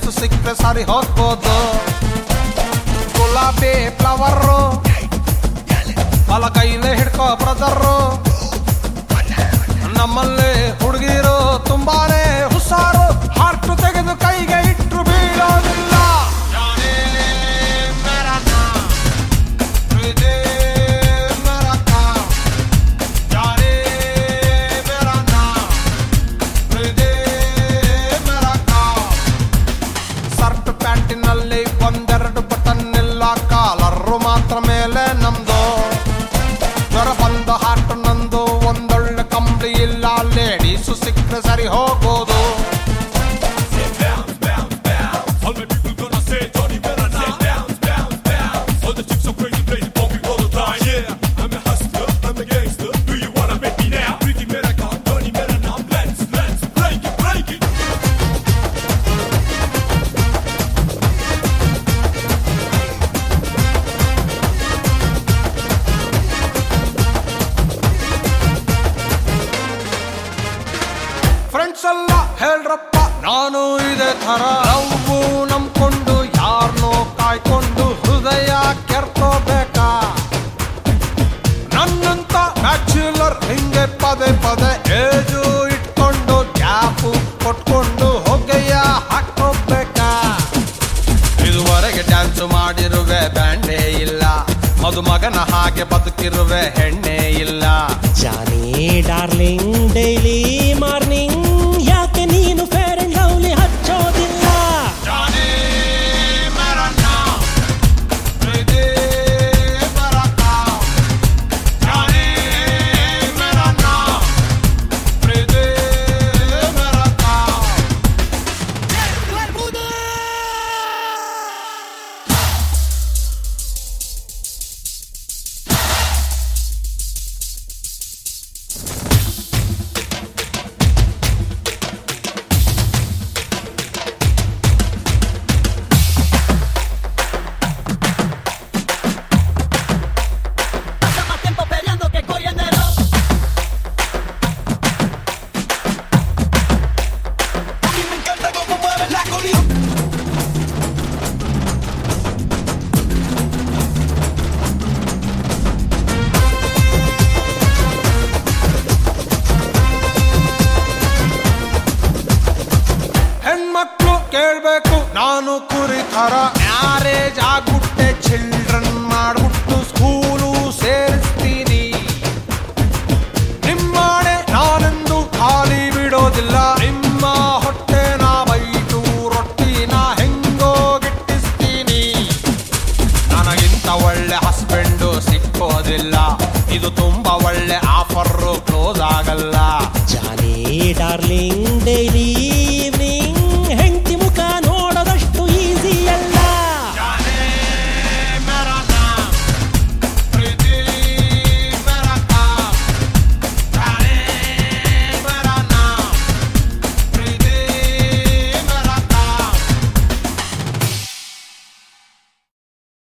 Jeans ಸಿಕ್ಕರೆ ಸರಿ ಹೋಗ್ಬೋದು. ಗುಲಾಬಿ ಫ್ಲವರು ಬಲ ಕೈಲೇ ಹಿಡ್ಕೋ ಬ್ರದರು. ನಮ್ಮಲ್ಲಿ ಹುಡುಗಿರು ತುಂಬಾನೇ ಹುಷಾರು, ಹಾರ್ಟ್ ತೆಗೆದು ಕೈಗೆ ಇಟ್ರು ಬೀಳೋದಿಲ್ಲ. ಸರ್ಟ್ ಪ್ಯಾಂಟಿನಲ್ಲಿ ಒಂದೆರಡು ಬಟನ್ ಇಲ್ಲ, ಕಾಲರು ಮಾತ್ರ ಮೇಲೆ ನಮ್ದು. ಜ್ವರ ಬಂದ ಹಾರ್ಟ್ ನಂದು, ಒಂದೊಳ್ಳೆ ಕಂಬಳಿ ಇಲ್ಲ, ಲೇಡೀಸು ಸಿಕ್ಕರೆ ಸರಿ ಹೋಗೋದು. ಫ್ರೆಂಡ್ಸ್ ಎಲ್ಲ ಹೇಳ್ರಪ್ಪ ನಾನು ಇದೇ ಥರ, ನಾವು ನಂಬ್ಕೊಂಡು ಯಾರನ್ನೋ ಕಾಯ್ಕೊಂಡು ಹೃದಯ ಕೆರ್ಕೋಬೇಕಾ? ನನ್ನಂತ ಬ್ಯಾಚುಲರ್ ಹಿಂಗೆ ಪದೇ ಪದೇ ಏಜು ಇಟ್ಕೊಂಡು ಗ್ಯಾಪು ಕೊಟ್ಕೊಂಡು ಹೊಗೆಯ ಹಾಕೋಬೇಕಾ? ಇದುವರೆಗೆ ಡ್ಯಾನ್ಸ್ ಮಾಡಿರುವೆ ಬ್ಯಾಂಡೇ ಇಲ್ಲ, ಮದುಮಗನ ಹಾಗೆ ಬದುಕಿರುವೆ ಹೆಣ್ಣೆ ಇಲ್ಲ. ಜಾನಿ ಡಾರ್ಲಿಂಗ್ ಡೈಲಿ ಮಾರ್ನಿಂಗ್ ಯಾಕೆ ನೀನು ಫೇರ್ ಅಂಡ್ ಲವ್ಲಿ ಹಚ್ಚೋದಿಲ್ಲ? ಹೆಣ್ಮಕ್ಳು ಕೇಳ್ಬೇಕು ನಾನು ಕುರಿ ಥರ, ಮ್ಯಾರೇಜ್ ಆಗ್ಬಿಟ್ಟೆ ಚಿಲ್ಡ್ರನ್ ಮಾಡ್ಬಿಟ್ಟು ಸ್ಕೂಲು ಸೇರಿಸ್ತೀನಿ. ನಿಮ್ಮನೆ ನಾನೆಂದು ಖಾಲಿ ಬಿಡೋದಿಲ್ಲ, ನಿಮ್ಮ ಹೊಟ್ಟೆನ ಬೈಟು ರೊಟ್ಟಿನ ಹೆಂಗೋ ಗಿಟ್ಟಿಸ್ತೀನಿ. ನನಗಿಂತ ಒಳ್ಳೆ ಹಸ್ಬೆಂಡು ಸಿಕ್ಕೋದಿಲ್ಲ, ಇದು ತುಂಬಾ